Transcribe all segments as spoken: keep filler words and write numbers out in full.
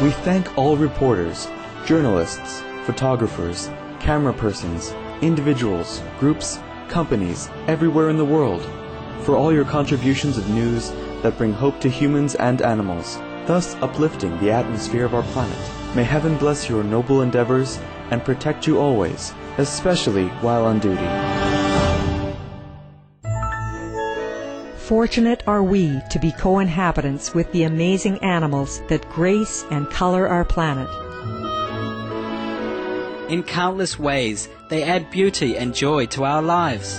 We thank all reporters, journalists, photographers, camera persons, individuals, groups, companies, everywhere in the world, for all your contributions of news that bring hope to humans and animals, thus uplifting the atmosphere of our planet. May heaven bless your noble endeavors and protect you always, especially while on duty. Fortunate are we to be co-inhabitants with the amazing animals that grace and color our planet. In countless ways, they add beauty and joy to our lives.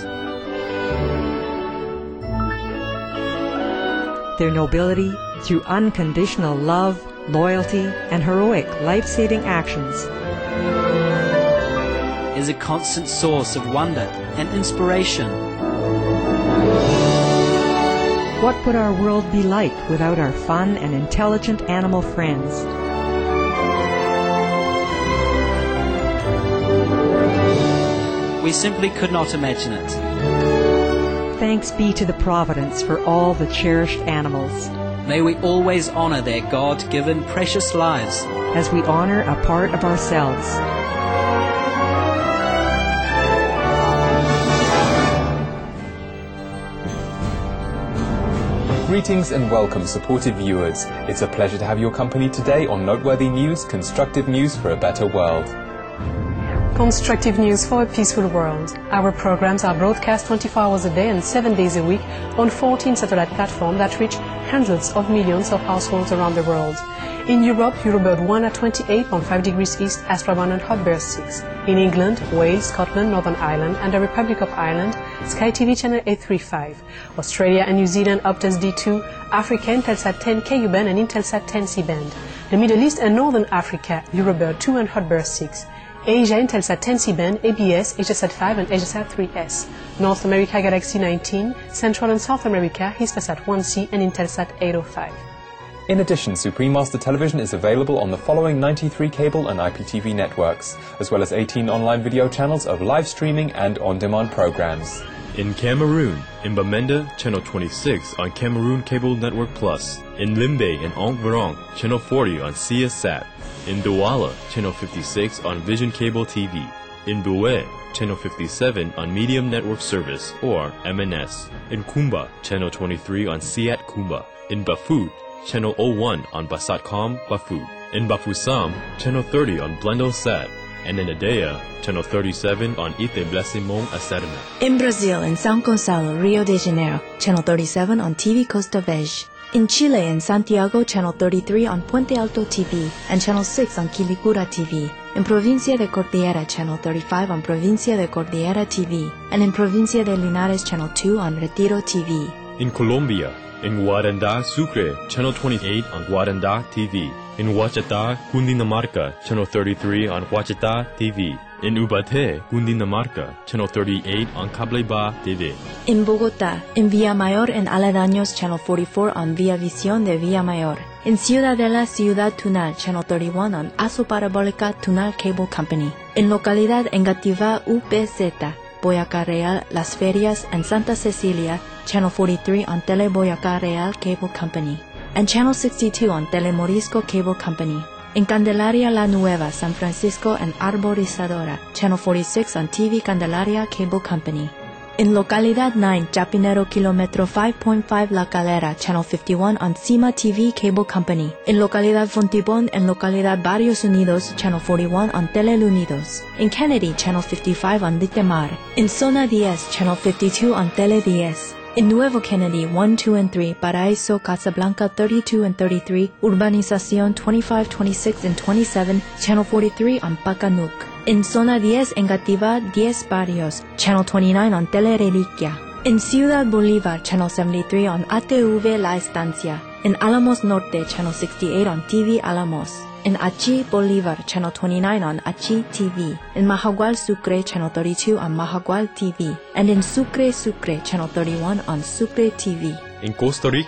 Their nobility, through unconditional love, loyalty, and heroic life-saving actions, is a constant source of wonder and inspiration. What would our world be like without our fun and intelligent animal friends? We simply could not imagine it. Thanks be to the Providence for all the cherished animals. May we always honor their God-given precious lives as we honor a part of ourselves. Greetings and welcome, supported viewers. It's a pleasure to have your company today on Noteworthy News, Constructive News for a Better World. Constructive News for a Peaceful World. Our programs are broadcast twenty-four hours a day and seven days a week on fourteen satellite platforms that reach hundreds of millions of households around the world. In Europe, Eurobird one at twenty-eight point five degrees east, Astra one and Hotbird six. In England, Wales, Scotland, Northern Ireland and the Republic of Ireland, Sky T V channel eight thirty-five. Australia and New Zealand, Optus D two, Africa, Intelsat ten K U band and Intelsat ten C band. The Middle East and Northern Africa, Eurobird two and Hotbird six. Asia, Intelsat ten C band, A B S, HSat five and HSat three S. North America, Galaxy nineteen. Central and South America, Hispasat one C and Intelsat eight oh five. In addition, Supreme Master Television is available on the following ninety-three cable and I P T V networks, as well as eighteen online video channels of live streaming and on-demand programs. In Cameroon, in Bamenda, channel twenty-six on Cameroon Cable Network Plus. In Limbe and Ongverong, channel forty on C S A T. In Douala, channel fifty-six on Vision Cable T V. In Boué, channel fifty-seven on Medium Network Service, or M N S. In Kumba, channel twenty-three on Siat Kumba. In Bafut, channel oh one on Basatcom Bafut. In Bafoussam, channel thirty on Blendosat. And in Adea, channel thirty-seven on Ite Blessimon Acerna. In Brazil, in São Gonçalo, Rio de Janeiro, channel thirty-seven on T V Costa Verde. In Chile, in Santiago, channel thirty-three on Puente Alto T V and channel six on Quilicura T V. In Provincia de Cordillera, channel thirty-five on Provincia de Cordillera T V. And in Provincia de Linares, channel two on Retiro T V. In Colombia, in Guaranda, Sucre, channel twenty-eight on Guaranda T V. In Huachata, Cundinamarca, channel thirty-three on Huachata T V. In Ubaté, Cundinamarca, channel thirty-eight on Cableba T V. In Bogotá, in Villamayor and Aledaños, channel forty-four on Via Visión de Villamayor. In Ciudadela, Ciudad Tunal, channel thirty-one on Aso Parabólica Tunal Cable Company. In Localidad Engativá U P Z, Boyacá Real, Las Ferias and Santa Cecilia, channel forty-three on Tele Boyacá Real Cable Company. And channel sixty-two on Telemorisco Cable Company. In Candelaria La Nueva, San Francisco and Arborizadora, channel forty-six on T V Candelaria Cable Company. In Localidad nine, Chapinero Kilometro five point five La Calera, channel fifty-one on Cima T V Cable Company. In Localidad Fontibón and Localidad Barrios Unidos, channel forty-one on Teleunidos. In Kennedy, channel fifty-five on Litemar. In Zona ten, channel fifty-two on Tele ten. In Nuevo Kennedy, one, two, and three, Paraíso, Casablanca, thirty-two and thirty-three, Urbanización twenty-five, twenty-six, and twenty-seven, channel forty-three on Pacanuc. In Zona ten, Engativá, ten Barrios, channel twenty-nine on Telereliquia. In Ciudad Bolívar, channel seventy-three on A T V La Estancia. In Alamos Norte, channel sixty-eight on T V Alamos. In Achi Bolívar, channel twenty-nine on Achi T V. In Mahagual Sucre, channel thirty-two on Mahagual T V. And in Sucre Sucre, channel thirty-one on Sucre T V. In Costa Rica,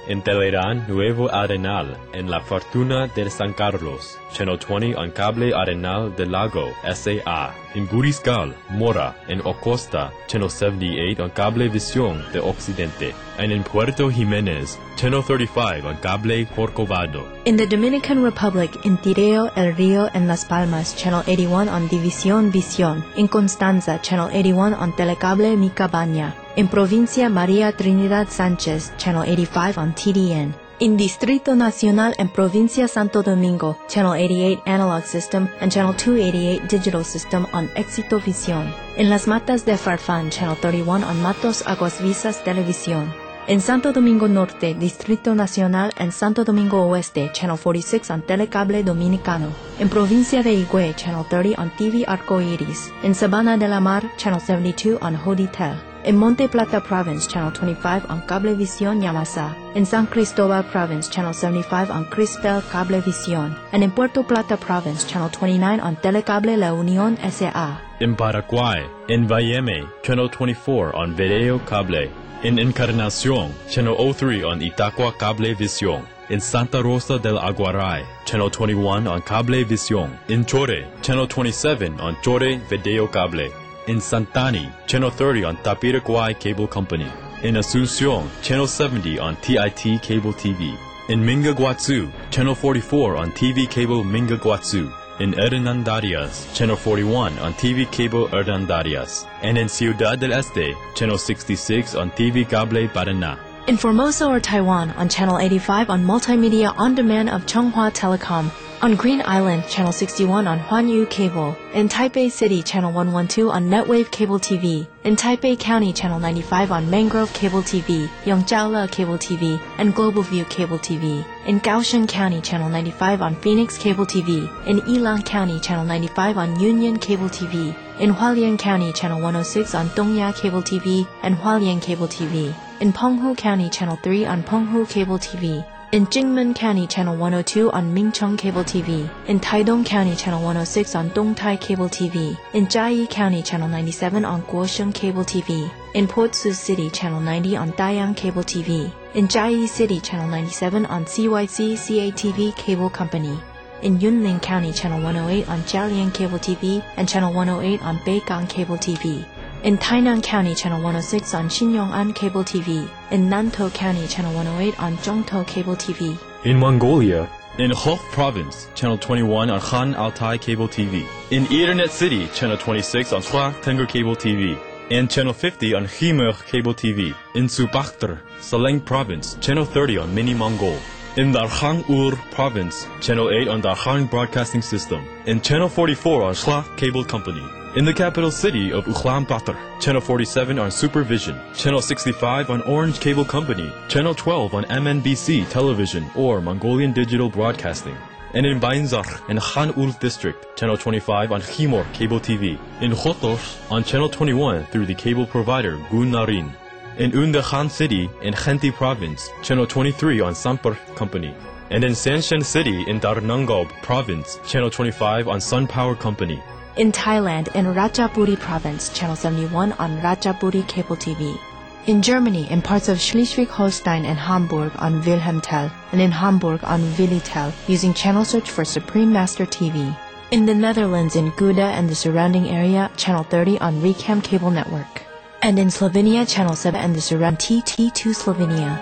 in Teleran Nuevo Arenal en La Fortuna de San Carlos, Channel twenty on Cable Arenal de Lago, S A A. In Guriscal, Mora, en Ocosta, Channel seventy-eight on Cable Visión de Occidente. And in Puerto Jiménez, Channel thirty-five on Cable Corcovado. In the Dominican Republic, in Tireo, El Rio, and Las Palmas, Channel eighty-one on División Visión. In Constanza, Channel eighty-one on Telecable Mi Cabaña. In Provincia María Trinidad Sánchez, Channel eighty-five on T D N. In Distrito Nacional and Provincia Santo Domingo, Channel eighty-eight Analog System and Channel two eighty-eight Digital System on Éxito Visión. In Las Matas de Farfán, Channel thirty-one on Matos Aguas Visas Televisión. In Santo Domingo Norte, Distrito Nacional and Santo Domingo Oeste, Channel forty-six on Telecable Dominicano. In Provincia de Higüey, Channel thirty on T V Arcoiris. In Sabana de la Mar, Channel seventy-two on Hoditel. In Monte Plata Province, Channel twenty-five on Cablevisión Yamasa. In San Cristobal Province, Channel seventy-five on Crispel Cablevisión. And in Puerto Plata Province, Channel twenty-nine on Telecable La Unión S A. In Paraguay, in Valleme, Channel twenty-four on Video Cable. In Encarnación, Channel oh three on Itacua Cablevisión. In Santa Rosa del Aguaray, Channel twenty-one on Cablevisión. In Chore, Channel twenty-seven on Chore Video Cable. In Santani, Channel thirty on Tapiraguay Cable Company. In Asunción, Channel seventy on T I T Cable T V. In Mingaguazú, Channel forty-four on T V Cable Mingaguazú. In Hernandarias, Channel forty-one on T V Cable Hernandarias. And in Ciudad del Este, Channel sixty-six on T V Cable Paraná. In Formosa or Taiwan, on Channel eighty-five on Multimedia On Demand of Chunghwa Telecom. On Green Island, Channel sixty-one on Huanyu Cable. In Taipei City, Channel one twelve on Netwave Cable T V. In Taipei County, Channel ninety-five on Mangrove Cable T V, Yongjiaole Cable T V, and Global View Cable T V. In Kaohsiung County, Channel ninety-five on Phoenix Cable T V. In Yilan County, Channel ninety-five on Union Cable T V. In Hualien County, Channel one oh six on Dongya Cable T V and Hualien Cable T V. In Penghu County, Channel three on Penghu Cable T V. In Jingmen County, Channel one oh two on Mincheng Cable T V. In Taidong County, Channel one oh six on Dongtai Cable T V. In Jiayi County, Channel ninety-seven on Guosheng Cable T V. In Port Sioux City, Channel ninety on Dayang Cable T V. In Jiayi City, Channel ninety-seven on C Y C C A T V Cable Company. In Yunlin County, Channel one oh eight on Jialian Cable T V and Channel one oh eight on Beigang Cable T V. In Tainan County, Channel one oh six on Xinyong'an Cable T V. In Nantou County, Channel one oh eight on Zhongtou Cable T V. In Mongolia, in Hof Province, Channel twenty-one on Han Altai Cable T V. In Ethernet City, Channel twenty-six on Hua Tengger Cable T V. And Channel fifty on Khmer Cable T V. In Subakhtar, Saleng Province, Channel thirty on Mini Mongol. In Darkhang Ur Province, Channel eight on Darkhang Broadcasting System. And Channel forty-four on Shla Cable Company. In the capital city of Ulaanbaatar, Channel forty-seven on Supervision, Channel sixty-five on Orange Cable Company, Channel twelve on M N B C Television or Mongolian Digital Broadcasting. And in Bainzar and Khan-Ul District, Channel twenty-five on Khimor Cable T V. In Khotos on Channel twenty-one through the cable provider Gunarin. In Unda Khan City in Khenti Province, Channel twenty-three on Sampur Company. And in Sanshan City in Darnangob Province, Channel twenty-five on Sun Power Company. In Thailand, in Ratchaburi Province, Channel seventy-one on Ratchaburi Cable T V. In Germany, in parts of Schleswig-Holstein and Hamburg on Wilhelmtel, and in Hamburg on Willitel, using channel search for Supreme Master T V. In the Netherlands, in Gouda and the surrounding area, Channel thirty on Recam Cable Network. And in Slovenia, Channel seven and the surround T T two Slovenia.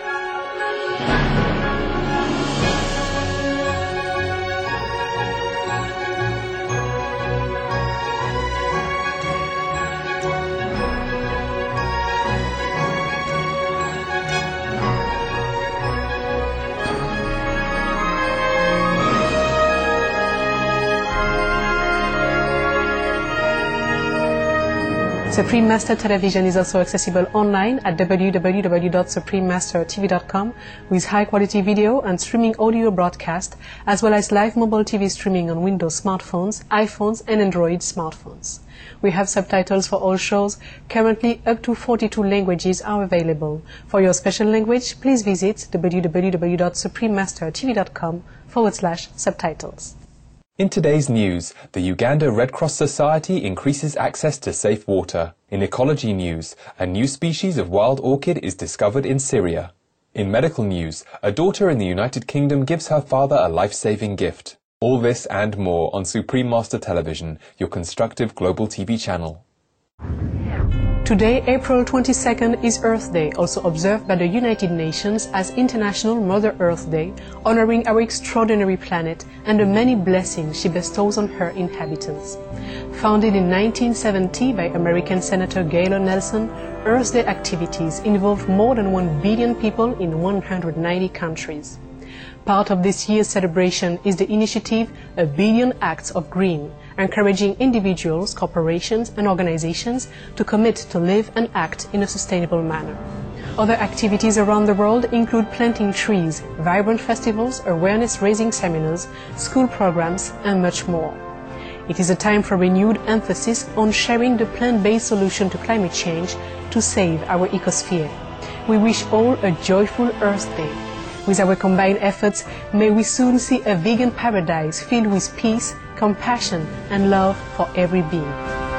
Supreme Master Television is also accessible online at w w w dot supreme master t v dot com with high-quality video and streaming audio broadcast, as well as live mobile T V streaming on Windows smartphones, iPhones, and Android smartphones. We have subtitles for all shows. Currently, up to forty-two languages are available. For your special language, please visit w w w dot supreme master t v dot com forward slash subtitles. In today's news, the Uganda Red Cross Society increases access to safe water. In ecology news, a new species of wild orchid is discovered in Syria. In medical news, a daughter in the United Kingdom gives her father a life-saving gift. All this and more on Supreme Master Television, your constructive global T V channel. Today, April twenty-second, is Earth Day, also observed by the United Nations as International Mother Earth Day, honoring our extraordinary planet and the many blessings she bestows on her inhabitants. Founded in nineteen seventy by American Senator Gaylord Nelson, Earth Day activities involve more than one billion people in one hundred ninety countries. Part of this year's celebration is the initiative A Billion Acts of Green, encouraging individuals, corporations and organizations to commit to live and act in a sustainable manner. Other activities around the world include planting trees, vibrant festivals, awareness-raising seminars, school programs and much more. It is a time for renewed emphasis on sharing the plant-based solution to climate change to save our ecosphere. We wish all a joyful Earth Day. With our combined efforts, may we soon see a vegan paradise filled with peace, compassion, and love for every being.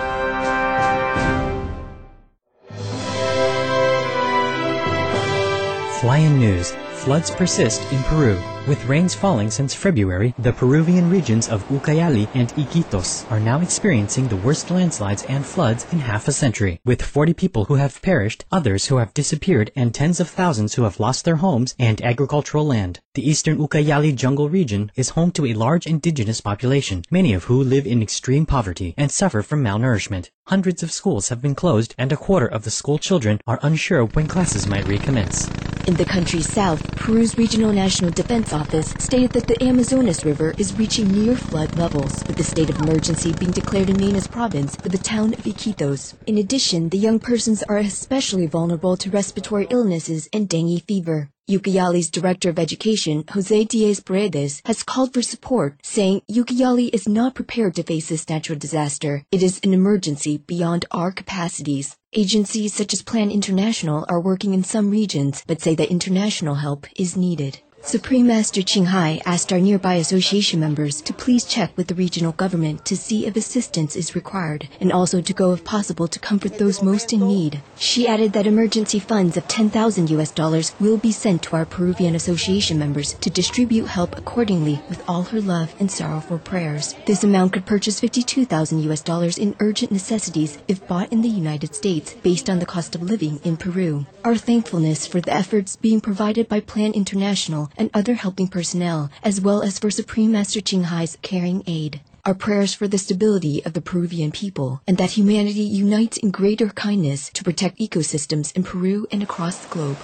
Fly-in news. Floods persist in Peru. With rains falling since February, the Peruvian regions of Ucayali and Iquitos are now experiencing the worst landslides and floods in half a century. With forty people who have perished, others who have disappeared, and tens of thousands who have lost their homes and agricultural land. The eastern Ucayali jungle region is home to a large indigenous population, many of who live in extreme poverty and suffer from malnourishment. Hundreds of schools have been closed, and a quarter of the school children are unsure when classes might recommence. In the country's south, Peru's Regional National Defense Office stated that the Amazonas River is reaching near flood levels, with the state of emergency being declared in Minas Province for the town of Iquitos. In addition, the young persons are especially vulnerable to respiratory illnesses and dengue fever. Ucayali's Director of Education, Jose Diaz Paredes, has called for support, saying Ucayali is not prepared to face this natural disaster. It is an emergency beyond our capacities. Agencies such as Plan International are working in some regions, but say that international help is needed. Supreme Master Qinghai asked our nearby association members to please check with the regional government to see if assistance is required, and also to go if possible to comfort those most in need. She added that emergency funds of ten thousand U S dollars will be sent to our Peruvian association members to distribute help accordingly with all her love and sorrowful prayers. This amount could purchase fifty-two thousand U S dollars in urgent necessities if bought in the United States, based on the cost of living in Peru. Our thankfulness for the efforts being provided by Plan International and other helping personnel, as well as for Supreme Master Qinghai's caring aid. Our prayers for the stability of the Peruvian people, and that humanity unites in greater kindness to protect ecosystems in Peru and across the globe.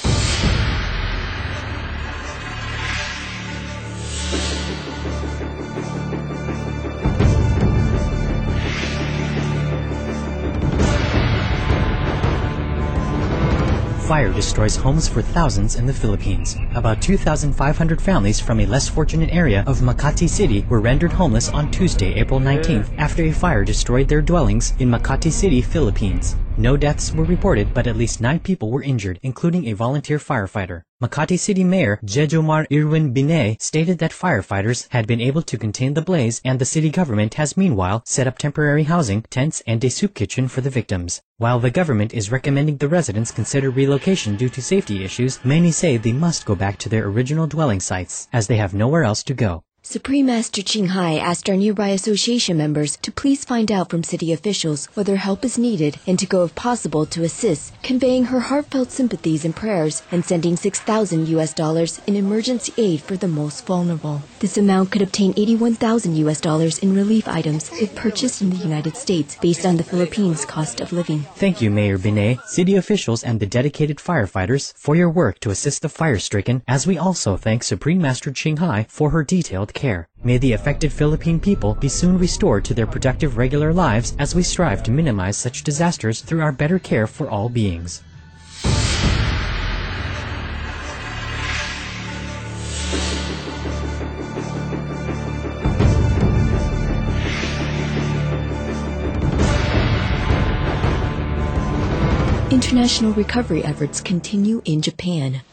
Fire destroys homes for thousands in the Philippines. About two thousand five hundred families from a less fortunate area of Makati City were rendered homeless on Tuesday, April nineteenth, after a fire destroyed their dwellings in Makati City, Philippines. No deaths were reported, but at least nine people were injured, including a volunteer firefighter. Makati City Mayor Jejomar Irwin Binay stated that firefighters had been able to contain the blaze, and the city government has meanwhile set up temporary housing, tents, and a soup kitchen for the victims. While the government is recommending the residents consider relocation due to safety issues, many say they must go back to their original dwelling sites, as they have nowhere else to go. Supreme Master Qinghai asked our nearby association members to please find out from city officials whether help is needed and to go if possible to assist, conveying her heartfelt sympathies and prayers and sending six thousand U S dollars in emergency aid for the most vulnerable. This amount could obtain eighty-one thousand U S dollars in relief items if purchased in the United States based on the Philippines' cost of living. Thank you, Mayor Binay, city officials, and the dedicated firefighters for your work to assist the fire-stricken, as we also thank Supreme Master Qinghai for her detailed care. May the affected Philippine people be soon restored to their productive regular lives as we strive to minimize such disasters through our better care for all beings. International recovery efforts continue in Japan.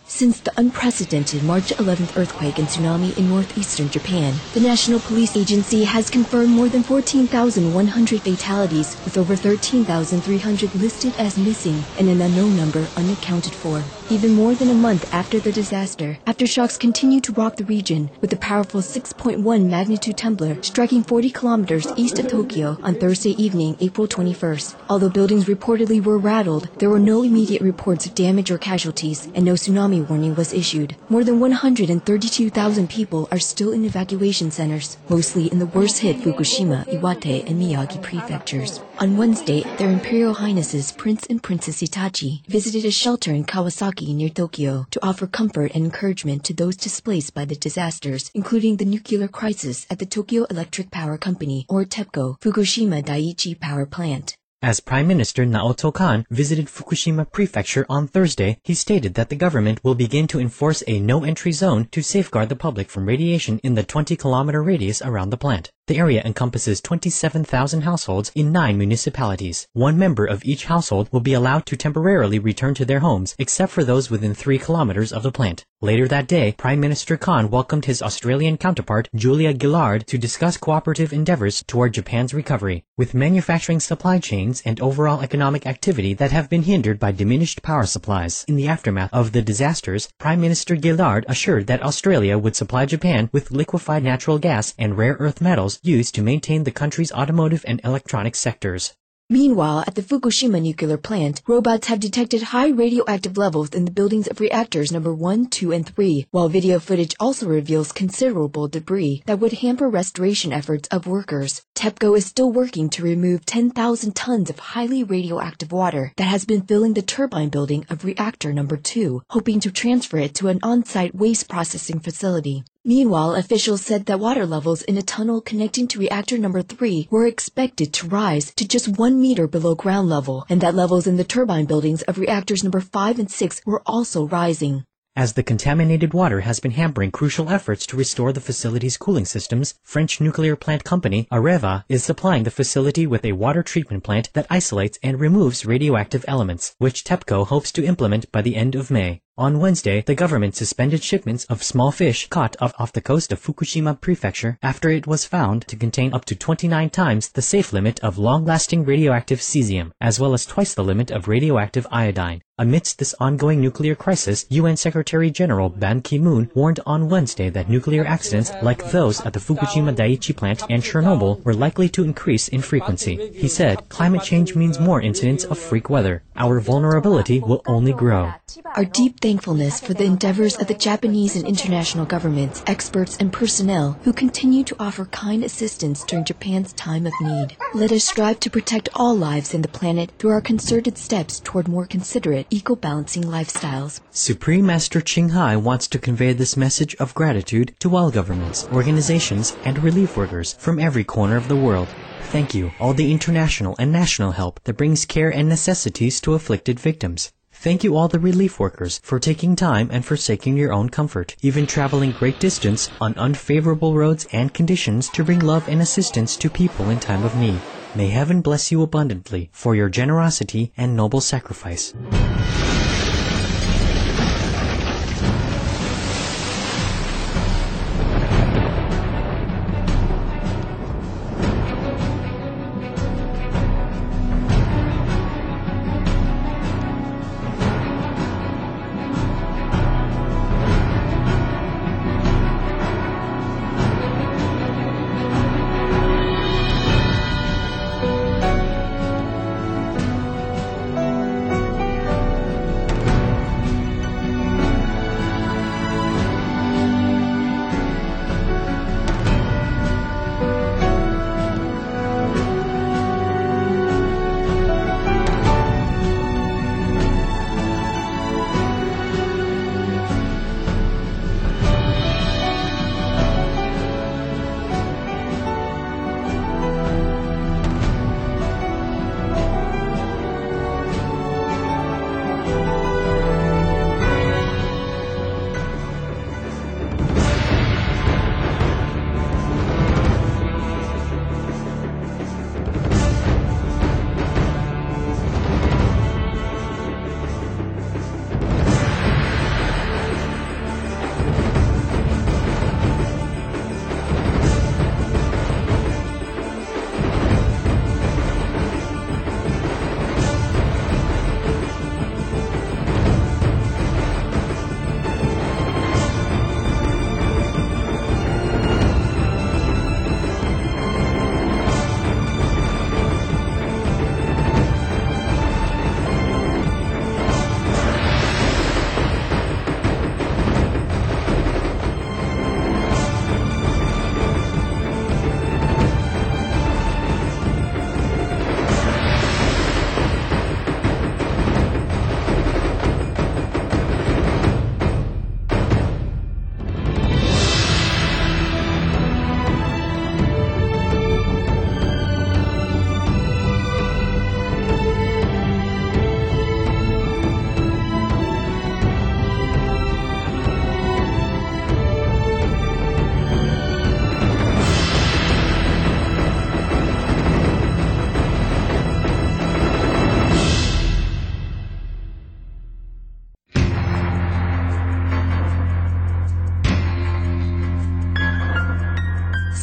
Since the unprecedented March eleventh earthquake and tsunami in northeastern Japan, the National Police Agency has confirmed more than fourteen thousand one hundred fatalities, with over thirteen thousand three hundred listed as missing and an unknown number unaccounted for. Even more than a month after the disaster, aftershocks continue to rock the region, with a powerful six point one magnitude tremor striking forty kilometers east of Tokyo on Thursday evening, April twenty-first. Although buildings reportedly were rattled, there were no immediate reports of damage or casualties, and no tsunami warning was issued. More than one hundred thirty-two thousand people are still in evacuation centers, mostly in the worst-hit Fukushima, Iwate, and Miyagi prefectures. On Wednesday, Their Imperial Highnesses Prince and Princess Hitachi visited a shelter in Kawasaki near Tokyo to offer comfort and encouragement to those displaced by the disasters, including the nuclear crisis at the Tokyo Electric Power Company, or TEPCO, Fukushima Daiichi Power Plant. As Prime Minister Naoto Kan visited Fukushima Prefecture on Thursday, he stated that the government will begin to enforce a no-entry zone to safeguard the public from radiation in the twenty-kilometer radius around the plant. The area encompasses twenty-seven thousand households in nine municipalities. One member of each household will be allowed to temporarily return to their homes, except for those within three kilometers of the plant. Later that day, Prime Minister Kan welcomed his Australian counterpart, Julia Gillard, to discuss cooperative endeavors toward Japan's recovery. With manufacturing supply chains and overall economic activity that have been hindered by diminished power supplies in the aftermath of the disasters, Prime Minister Gillard assured that Australia would supply Japan with liquefied natural gas and rare earth metals used to maintain the country's automotive and electronic sectors. Meanwhile, at the Fukushima nuclear plant, robots have detected high radioactive levels in the buildings of reactors number one, two, and three, while video footage also reveals considerable debris that would hamper restoration efforts of workers. TEPCO is still working to remove ten thousand tons of highly radioactive water that has been filling the turbine building of reactor number two, hoping to transfer it to an on-site waste processing facility. Meanwhile, officials said that water levels in a tunnel connecting to reactor number three were expected to rise to just one meter below ground level, and that levels in the turbine buildings of reactors number five and six were also rising. As the contaminated water has been hampering crucial efforts to restore the facility's cooling systems, French nuclear plant company Areva is supplying the facility with a water treatment plant that isolates and removes radioactive elements, which TEPCO hopes to implement by the end of May. On Wednesday, the government suspended shipments of small fish caught off, off the coast of Fukushima Prefecture after it was found to contain up to twenty-nine times the safe limit of long-lasting radioactive cesium, as well as twice the limit of radioactive iodine. Amidst this ongoing nuclear crisis, U N Secretary General Ban Ki-moon warned on Wednesday that nuclear accidents like those at the Fukushima Daiichi plant and Chernobyl were likely to increase in frequency. He said, "Climate change means more incidents of freak weather. Our vulnerability will only grow." Our deep thankfulness for the endeavors of the Japanese and international governments, experts, and personnel who continue to offer kind assistance during Japan's time of need. Let us strive to protect all lives in the planet through our concerted steps toward more considerate, eco-balancing lifestyles. Supreme Master Ching Hai wants to convey this message of gratitude to all governments, organizations, and relief workers from every corner of the world. Thank you, all the international and national help that brings care and necessities to afflicted victims. Thank you all the relief workers for taking time and forsaking your own comfort, even traveling great distance on unfavorable roads and conditions to bring love and assistance to people in time of need. May heaven bless you abundantly for your generosity and noble sacrifice.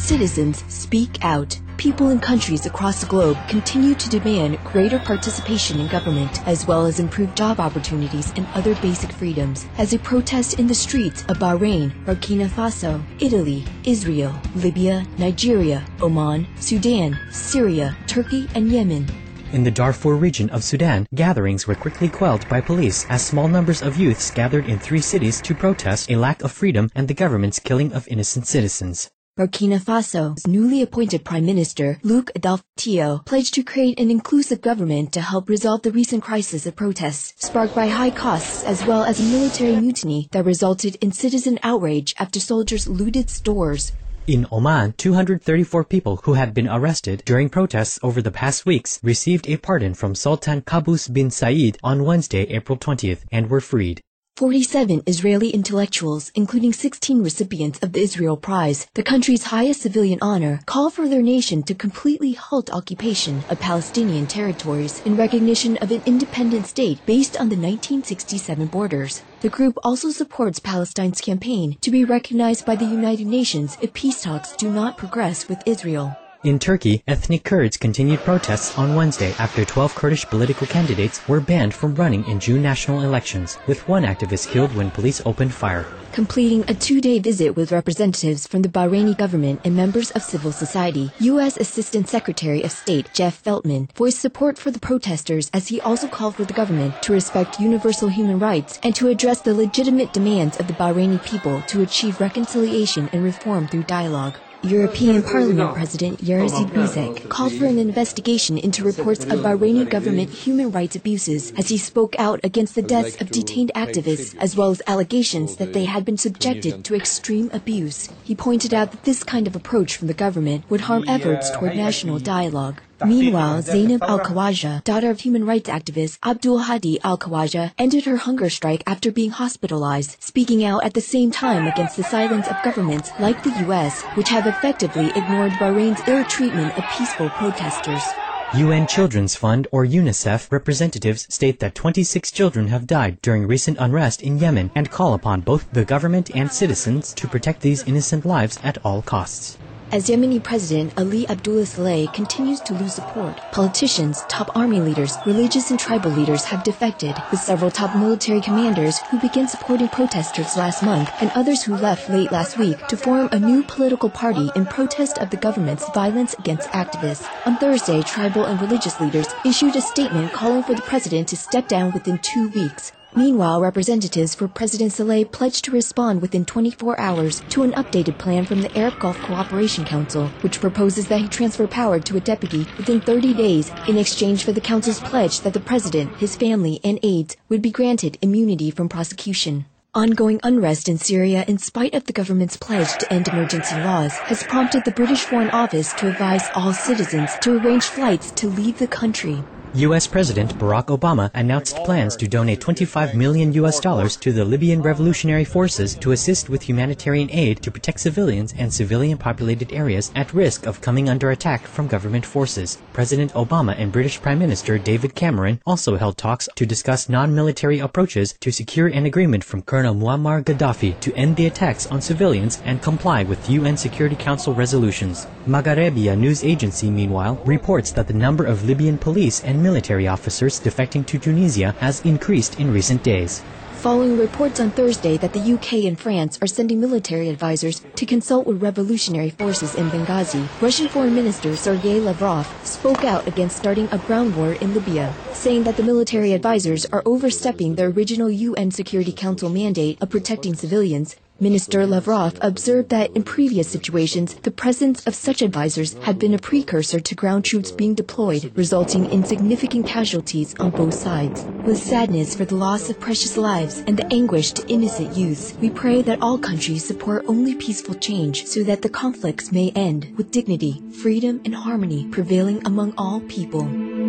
Citizens, speak out. People in countries across the globe continue to demand greater participation in government, as well as improved job opportunities and other basic freedoms, as they protest in the streets of Bahrain, Burkina Faso, Italy, Israel, Libya, Nigeria, Oman, Sudan, Syria, Turkey, and Yemen. In the Darfur region of Sudan, gatherings were quickly quelled by police as small numbers of youths gathered in three cities to protest a lack of freedom and the government's killing of innocent citizens. Burkina Faso's newly appointed Prime Minister, Luc Adaltio, pledged to create an inclusive government to help resolve the recent crisis of protests, sparked by high costs as well as a military mutiny that resulted in citizen outrage after soldiers looted stores. In Oman, two hundred thirty-four people who had been arrested during protests over the past weeks received a pardon from Sultan Qaboos bin Said on Wednesday, April twentieth, and were freed. forty-seven Israeli intellectuals, including sixteen recipients of the Israel Prize, the country's highest civilian honor, call for their nation to completely halt occupation of Palestinian territories in recognition of an independent state based on the nineteen sixty-seven borders. The group also supports Palestine's campaign to be recognized by the United Nations if peace talks do not progress with Israel. In Turkey, ethnic Kurds continued protests on Wednesday after twelve Kurdish political candidates were banned from running in June national elections, with one activist killed when police opened fire. Completing a two-day visit with representatives from the Bahraini government and members of civil society, U S Assistant Secretary of State Jeff Feltman voiced support for the protesters as he also called for the government to respect universal human rights and to address the legitimate demands of the Bahraini people to achieve reconciliation and reform through dialogue. European Parliament President Jerzy Buzek called for an investigation into reports of Bahraini government human rights abuses as he spoke out against the deaths of detained activists as well as allegations that they had been subjected to extreme abuse. He pointed out that this kind of approach from the government would harm efforts toward national dialogue. Meanwhile, Zainab Al-Khawaja, daughter of human rights activist Abdul Hadi Al-Khawaja, ended her hunger strike after being hospitalized, speaking out at the same time against the silence of governments like the U S, which have effectively ignored Bahrain's ill treatment of peaceful protesters. U N Children's Fund, or UNICEF, representatives state that twenty-six children have died during recent unrest in Yemen and call upon both the government and citizens to protect these innocent lives at all costs. As Yemeni President Ali Abdullah Saleh continues to lose support, politicians, top army leaders, religious and tribal leaders have defected, with several top military commanders who began supporting protesters last month and others who left late last week to form a new political party in protest of the government's violence against activists. On Thursday, tribal and religious leaders issued a statement calling for the president to step down within two weeks. Meanwhile, representatives for President Saleh pledged to respond within twenty-four hours to an updated plan from the Arab Gulf Cooperation Council, which proposes that he transfer power to a deputy within thirty days in exchange for the council's pledge that the president, his family, and aides would be granted immunity from prosecution. Ongoing unrest in Syria, in spite of the government's pledge to end emergency laws, has prompted the British Foreign Office to advise all citizens to arrange flights to leave the country. U S President Barack Obama announced plans to donate twenty-five million U S dollars to the Libyan Revolutionary Forces to assist with humanitarian aid to protect civilians and civilian-populated areas at risk of coming under attack from government forces. President Obama and British Prime Minister David Cameron also held talks to discuss non-military approaches to secure an agreement from Colonel Muammar Gaddafi to end the attacks on civilians and comply with U N Security Council resolutions. Magharebia news agency, meanwhile, reports that the number of Libyan police and military officers defecting to Tunisia has increased in recent days. Following reports on Thursday that the U K and France are sending military advisors to consult with revolutionary forces in Benghazi, Russian Foreign Minister Sergei Lavrov spoke out against starting a ground war in Libya, saying that the military advisors are overstepping the original U N Security Council mandate of protecting civilians. Minister Lavrov observed that in previous situations, the presence of such advisors had been a precursor to ground troops being deployed, resulting in significant casualties on both sides. With sadness for the loss of precious lives and the anguish to innocent youths, we pray that all countries support only peaceful change so that the conflicts may end with dignity, freedom, and harmony prevailing among all people.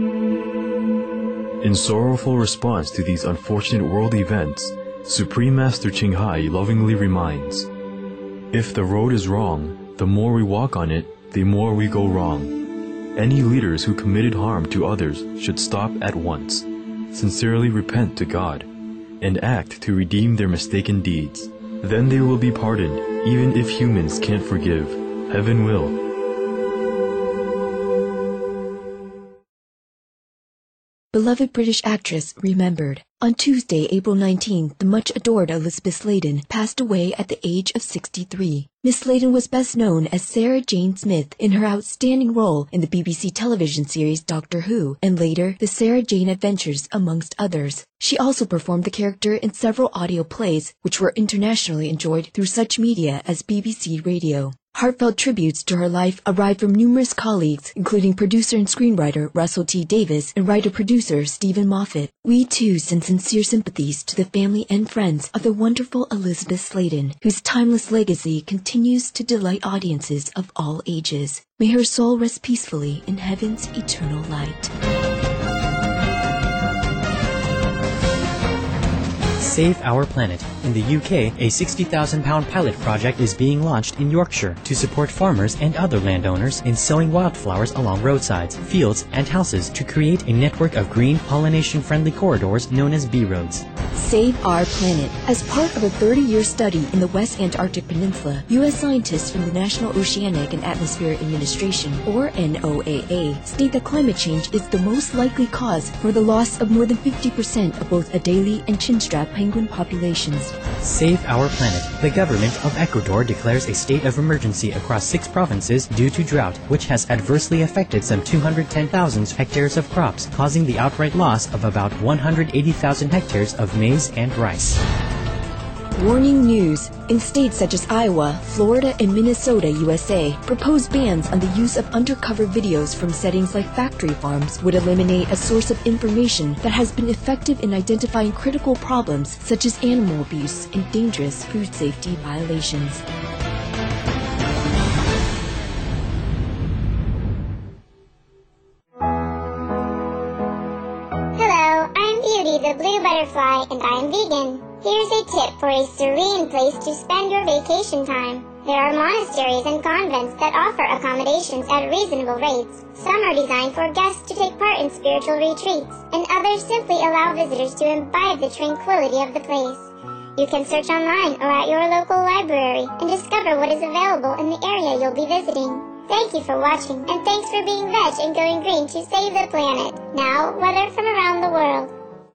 In sorrowful response to these unfortunate world events, Supreme Master Ching Hai lovingly reminds, if the road is wrong, the more we walk on it, the more we go wrong. Any leaders who committed harm to others should stop at once, sincerely repent to God, and act to redeem their mistaken deeds. Then they will be pardoned, even if humans can't forgive. Heaven will. Beloved British actress remembered. On Tuesday, April nineteenth, the much-adored Elizabeth Sladen passed away at the age of sixty-three. Miss Sladen was best known as Sarah Jane Smith in her outstanding role in the B B C television series Doctor Who, and later, The Sarah Jane Adventures, amongst others. She also performed the character in several audio plays, which were internationally enjoyed through such media as B B C Radio. Heartfelt tributes to her life arrived from numerous colleagues, including producer and screenwriter Russell T. Davies and writer-producer Stephen Moffat. We too send sincere sympathies to the family and friends of the wonderful Elizabeth Sladen, whose timeless legacy continues to delight audiences of all ages. May her soul rest peacefully in heaven's eternal light. Save Our Planet. In the U K, a sixty thousand pound pilot project is being launched in Yorkshire to support farmers and other landowners in sowing wildflowers along roadsides, fields, and houses to create a network of green, pollination-friendly corridors known as B-roads. Save Our Planet. As part of a thirty-year study in the West Antarctic Peninsula, U S scientists from the National Oceanic and Atmospheric Administration, or N O A A, state that climate change is the most likely cause for the loss of more than fifty percent of both Adelie and chinstrap penguin populations. Save Our Planet. The government of Ecuador declares a state of emergency across six provinces due to drought, which has adversely affected some two hundred ten thousand hectares of crops, causing the outright loss of about one hundred eighty thousand hectares of maize and rice. Warning news. In states such as Iowa, Florida, and Minnesota, U S A, proposed bans on the use of undercover videos from settings like factory farms would eliminate a source of information that has been effective in identifying critical problems such as animal abuse and dangerous food safety violations. Hello, I'm Beauty the Blue Butterfly, and I'm vegan. Here's a tip for a serene place to spend your vacation time. There are monasteries and convents that offer accommodations at reasonable rates. Some are designed for guests to take part in spiritual retreats, and others simply allow visitors to imbibe the tranquility of the place. You can search online or at your local library and discover what is available in the area you'll be visiting. Thank you for watching, and thanks for being veg and going green to save the planet. Now, weather from around the world.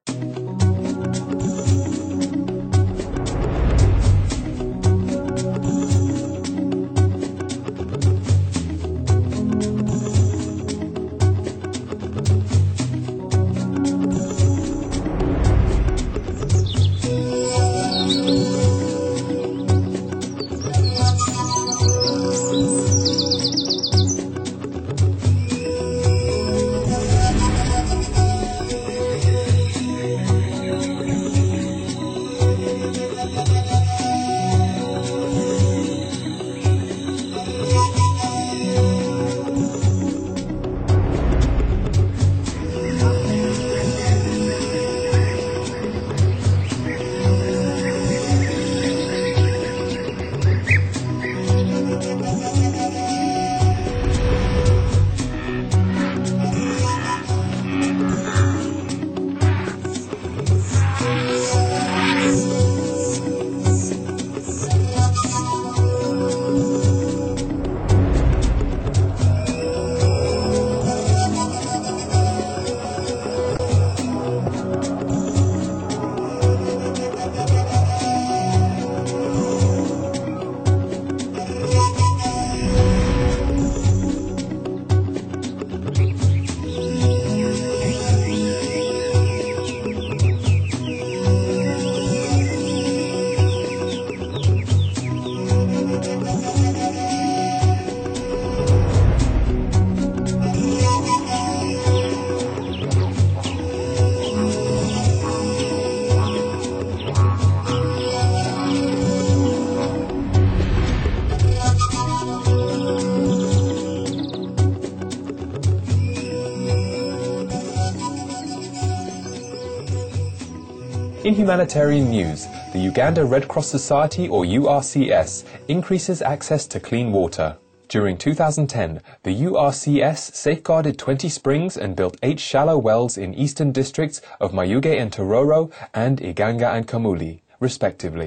In humanitarian news, the Uganda Red Cross Society, or U R C S, increases access to clean water. During two thousand ten, the U R C S safeguarded twenty springs and built eight shallow wells in eastern districts of Mayuge and Tororo and Iganga and Kamuli, respectively.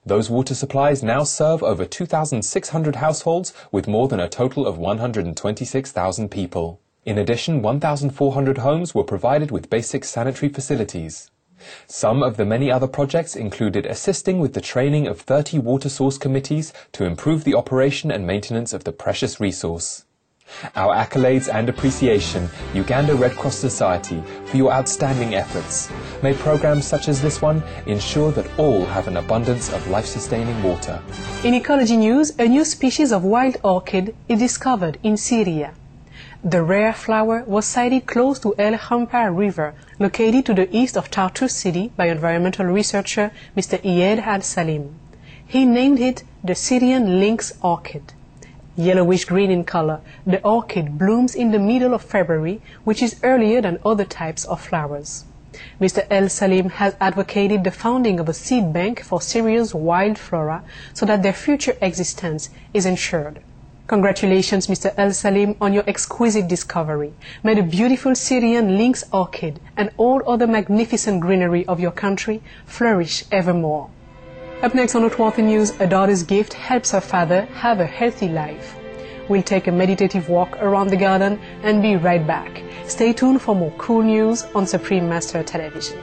Those water supplies now serve over two thousand six hundred households with more than a total of one hundred twenty-six thousand people. In addition, one thousand four hundred homes were provided with basic sanitary facilities. Some of the many other projects included assisting with the training of thirty water source committees to improve the operation and maintenance of the precious resource. Our accolades and appreciation, Uganda Red Cross Society, for your outstanding efforts. May programs such as this one ensure that all have an abundance of life-sustaining water. In ecology news, a new species of wild orchid is discovered in Syria. The rare flower was sighted close to El Hampar River, located to the east of Tartus city by environmental researcher Mister Iyed Al-Salim. He named it the Syrian lynx orchid. Yellowish-green in color, the orchid blooms in the middle of February, which is earlier than other types of flowers. Mister El-Salim has advocated the founding of a seed bank for Syria's wild flora so that their future existence is ensured. Congratulations, Mister El-Salim, on your exquisite discovery. May the beautiful Syrian lynx orchid and all other magnificent greenery of your country flourish evermore. Up next on Noteworthy News, a daughter's gift helps her father have a healthy life. We'll take a meditative walk around the garden and be right back. Stay tuned for more cool news on Supreme Master Television.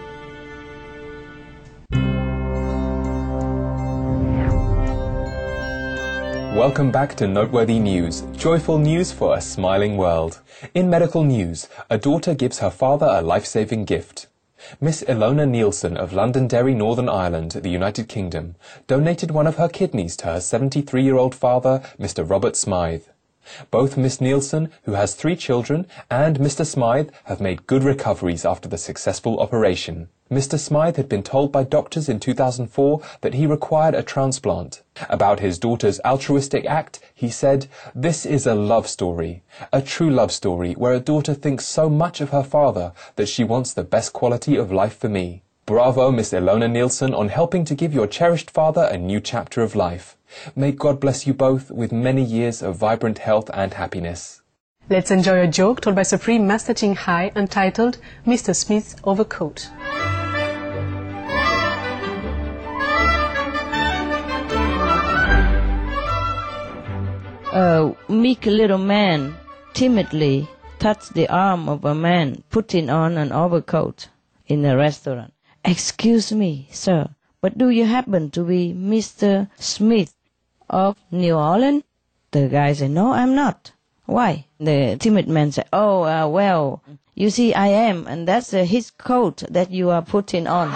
Welcome back to Noteworthy News, joyful news for a smiling world. In medical news, a daughter gives her father a life-saving gift. Miss Ilona Nielsen of Londonderry, Northern Ireland, the United Kingdom, donated one of her kidneys to her seventy-three-year-old father, Mister Robert Smythe. Both Miss Nielsen, who has three children, and Mister Smythe have made good recoveries after the successful operation. Mister Smythe had been told by doctors in two thousand four that he required a transplant. About his daughter's altruistic act, he said, "This is a love story, a true love story where a daughter thinks so much of her father that she wants the best quality of life for me. Bravo, Miss Ilona Nielsen, on helping to give your cherished father a new chapter of life. May God bless you both with many years of vibrant health and happiness." Let's enjoy a joke told by Supreme Master Ching Hai entitled Mister Smith's Overcoat. A meek little man timidly touched the arm of a man putting on an overcoat in a restaurant. "Excuse me, sir, but do you happen to be Mister Smith of New Orleans?" The guy said, "No, I'm not." "Why?" The timid man said, "Oh, uh, well, you see, I am, and that's uh, his coat that you are putting on."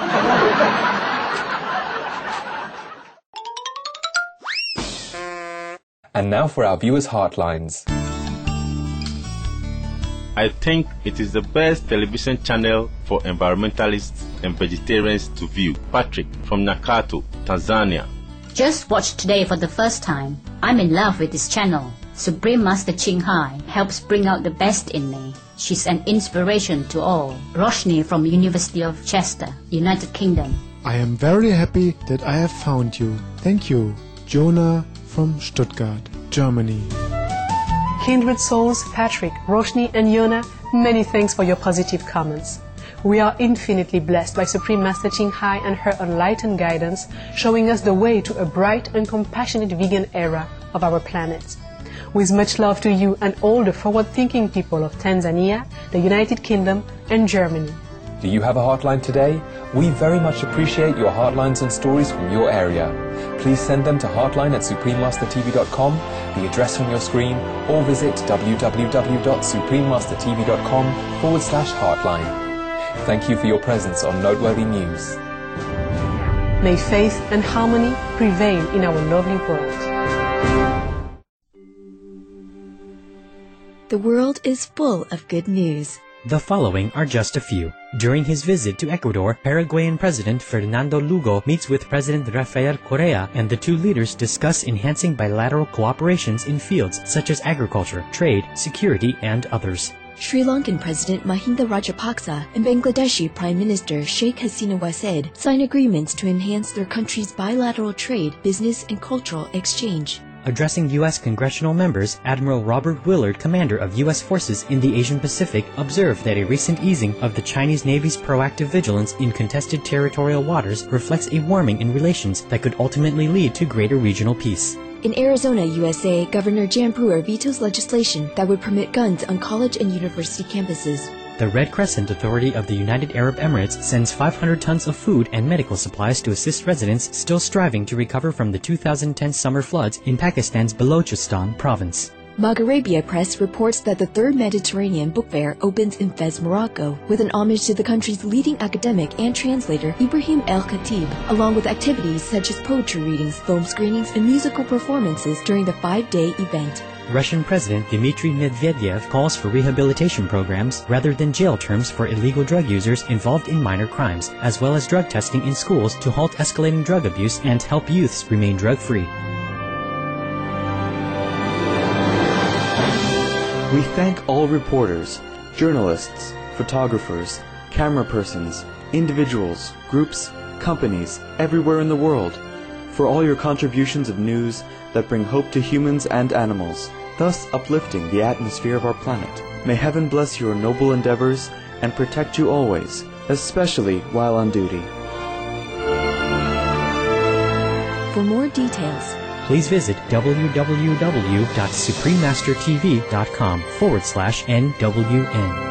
And now for our viewers' heartlines. I think it is the best television channel for environmentalists and vegetarians to view. Patrick from Nakato, Tanzania. Just watched today for the first time. I'm in love with this channel. Supreme Master Ching Hai helps bring out the best in me. She's an inspiration to all. Roshni from University of Chester, United Kingdom. I am very happy that I have found you. Thank you. Jonah from Stuttgart, Germany. Kindred souls, Patrick, Roshni and Yona, many thanks for your positive comments. We are infinitely blessed by Supreme Master Ching Hai and her enlightened guidance, showing us the way to a bright and compassionate vegan era of our planet. With much love to you and all the forward-thinking people of Tanzania, the United Kingdom and Germany. Do you have a heartline today? We very much appreciate your heartlines and stories from your area. Please send them to heartline at supreme master t v dot com, the address on your screen, or visit w w w dot supreme master t v dot com forward slash heartline. Thank you for your presence on Noteworthy News. May faith and harmony prevail in our lovely world. The world is full of good news. The following are just a few. During his visit to Ecuador, Paraguayan President Fernando Lugo meets with President Rafael Correa, and the two leaders discuss enhancing bilateral cooperations in fields such as agriculture, trade, security, and others. Sri Lankan President Mahinda Rajapaksa and Bangladeshi Prime Minister Sheikh Hasina Wajed sign agreements to enhance their countries' bilateral trade, business, and cultural exchange. Addressing U S congressional members, Admiral Robert Willard, commander of U S forces in the Asian Pacific, observed that a recent easing of the Chinese Navy's proactive vigilance in contested territorial waters reflects a warming in relations that could ultimately lead to greater regional peace. In Arizona, U S A, Governor Jan Brewer vetoes legislation that would permit guns on college and university campuses. The Red Crescent Authority of the United Arab Emirates sends five hundred tons of food and medical supplies to assist residents still striving to recover from the two thousand ten summer floods in Pakistan's Balochistan province. Maghrabia Press reports that the third Mediterranean Book Fair opens in Fez, Morocco, with an homage to the country's leading academic and translator Ibrahim El-Khatib, along with activities such as poetry readings, film screenings, and musical performances during the five-day event. Russian President Dmitry Medvedev calls for rehabilitation programs rather than jail terms for illegal drug users involved in minor crimes, as well as drug testing in schools to halt escalating drug abuse and help youths remain drug-free. We thank all reporters, journalists, photographers, camera persons, individuals, groups, companies, everywhere in the world, for all your contributions of news that bring hope to humans and animals, thus uplifting the atmosphere of our planet. May heaven bless your noble endeavors and protect you always, especially while on duty. For more details, please visit www.suprememastertv.com forward slash NWN.